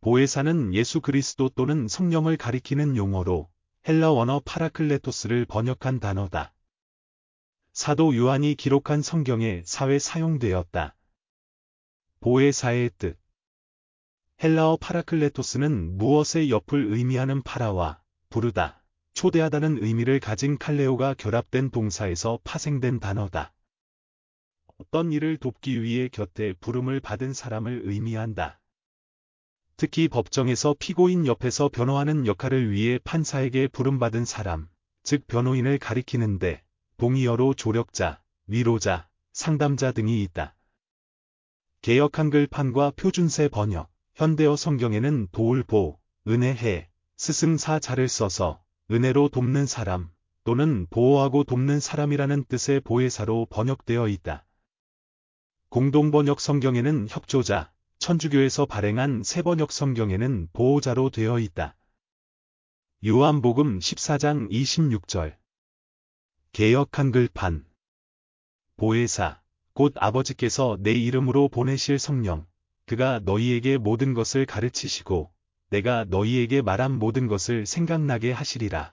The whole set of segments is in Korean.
보혜사는 예수 그리스도 또는 성령을 가리키는 용어로 헬라 원어 파라클레토스를 번역한 단어다. 사도 요한이 기록한 성경에 사회 사용되었다. 보혜사의 뜻. 헬라어 파라클레토스는 무엇의 옆을 의미하는 파라와 부르다, 초대하다는 의미를 가진 칼레오가 결합된 동사에서 파생된 단어다. 어떤 일을 돕기 위해 곁에 부름을 받은 사람을 의미한다. 특히 법정에서 피고인 옆에서 변호하는 역할을 위해 판사에게 부름받은 사람, 즉 변호인을 가리키는데 동의어로 조력자, 위로자, 상담자 등이 있다. 개역 한글판과 표준세 번역, 현대어 성경에는 도울보, 은혜해, 스승사자를 써서 은혜로 돕는 사람 또는 보호하고 돕는 사람이라는 뜻의 보혜사로 번역되어 있다. 공동번역 성경에는 협조자, 천주교에서 발행한 새번역 성경에는 보호자로 되어 있다. 요한복음 14장 26절. 개역 한글판. 보혜사, 곧 아버지께서 내 이름으로 보내실 성령, 그가 너희에게 모든 것을 가르치시고 내가 너희에게 말한 모든 것을 생각나게 하시리라.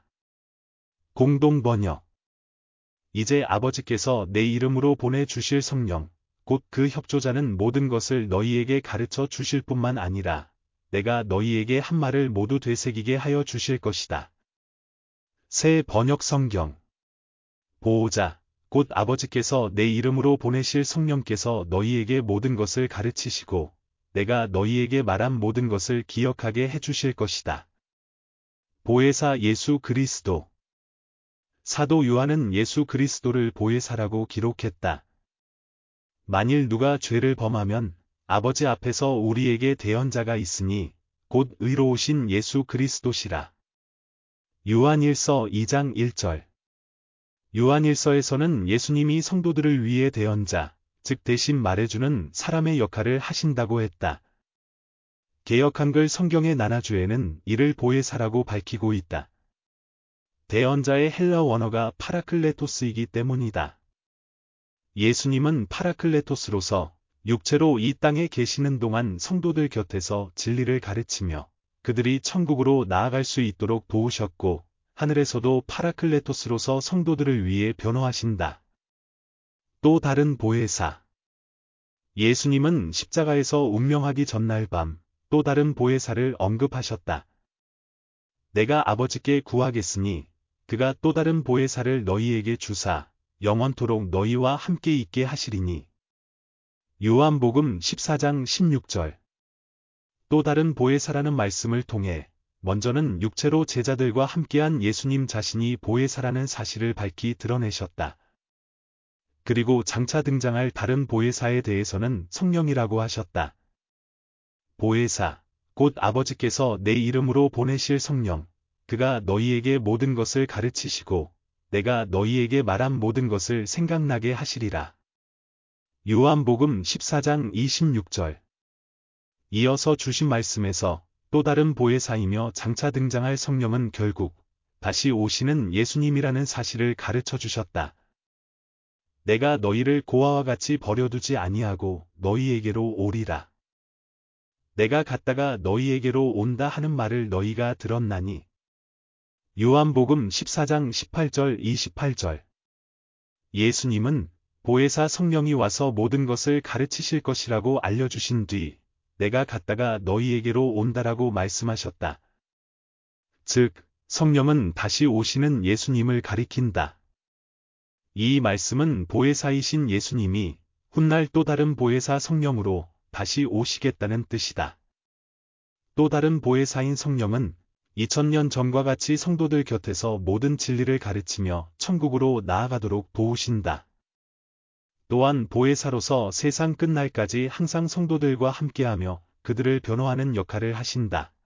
공동번역. 이제 아버지께서 내 이름으로 보내주실 성령, 곧 그 협조자는 모든 것을 너희에게 가르쳐 주실 뿐만 아니라 내가 너희에게 한 말을 모두 되새기게 하여 주실 것이다. 새 번역 성경. 보호자, 곧 아버지께서 내 이름으로 보내실 성령께서 너희에게 모든 것을 가르치시고 내가 너희에게 말한 모든 것을 기억하게 해주실 것이다. 보혜사 예수 그리스도. 사도 요한은 예수 그리스도를 보혜사라고 기록했다. 만일 누가 죄를 범하면 아버지 앞에서 우리에게 대언자가 있으니 곧 의로우신 예수 그리스도시라. 요한일서 2장 1절. 요한일서에서는 예수님이 성도들을 위해 대언자, 즉 대신 말해주는 사람의 역할을 하신다고 했다. 개역 한글 성경의 나나주에는 이를 보혜사라고 밝히고 있다. 대언자의 헬라 원어가 파라클레토스이기 때문이다. 예수님은 파라클레토스로서 육체로 이 땅에 계시는 동안 성도들 곁에서 진리를 가르치며 그들이 천국으로 나아갈 수 있도록 도우셨고 하늘에서도 파라클레토스로서 성도들을 위해 변호하신다. 또 다른 보혜사. 예수님은 십자가에서 운명하기 전날 밤 또 다른 보혜사를 언급하셨다. 내가 아버지께 구하겠으니 그가 또 다른 보혜사를 너희에게 주사 영원토록 너희와 함께 있게 하시리니. 요한복음 14장 16절. 또 다른 보혜사라는 말씀을 통해 먼저는 육체로 제자들과 함께한 예수님 자신이 보혜사라는 사실을 밝히 드러내셨다. 그리고 장차 등장할 다른 보혜사에 대해서는 성령이라고 하셨다. 보혜사, 곧 아버지께서 내 이름으로 보내실 성령, 그가 너희에게 모든 것을 가르치시고 내가 너희에게 말한 모든 것을 생각나게 하시리라. 요한복음 14장 26절. 이어서 주신 말씀에서 또 다른 보혜사이며 장차 등장할 성령은 결국 다시 오시는 예수님이라는 사실을 가르쳐 주셨다. 내가 너희를 고아와 같이 버려두지 아니하고 너희에게로 오리라. 내가 갔다가 너희에게로 온다 하는 말을 너희가 들었나니. 요한복음 14장 18절 28절. 예수님은 보혜사 성령이 와서 모든 것을 가르치실 것이라고 알려주신 뒤 내가 갔다가 너희에게로 온다라고 말씀하셨다. 즉, 성령은 다시 오시는 예수님을 가리킨다. 이 말씀은 보혜사이신 예수님이 훗날 또 다른 보혜사 성령으로 다시 오시겠다는 뜻이다. 또 다른 보혜사인 성령은 2000년 전과 같이 성도들 곁에서 모든 진리를 가르치며 천국으로 나아가도록 도우신다. 또한 보혜사로서 세상 끝날까지 항상 성도들과 함께하며 그들을 변호하는 역할을 하신다.